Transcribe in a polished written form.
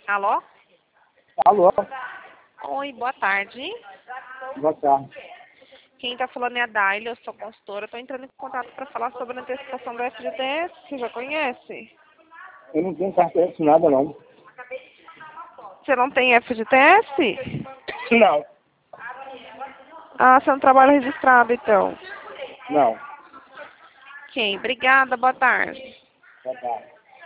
Alô? Alô? Oi, boa tarde. Boa tarde. Quem está falando é a Daile, eu sou consultora. Estou entrando em contato para falar sobre a antecipação do FGTS. Você já conhece? Eu não tenho carteira assinada, não. Você não tem FGTS? Não. Ah, você não trabalha registrado, então. Não. Ok, obrigada, boa tarde. Boa tarde.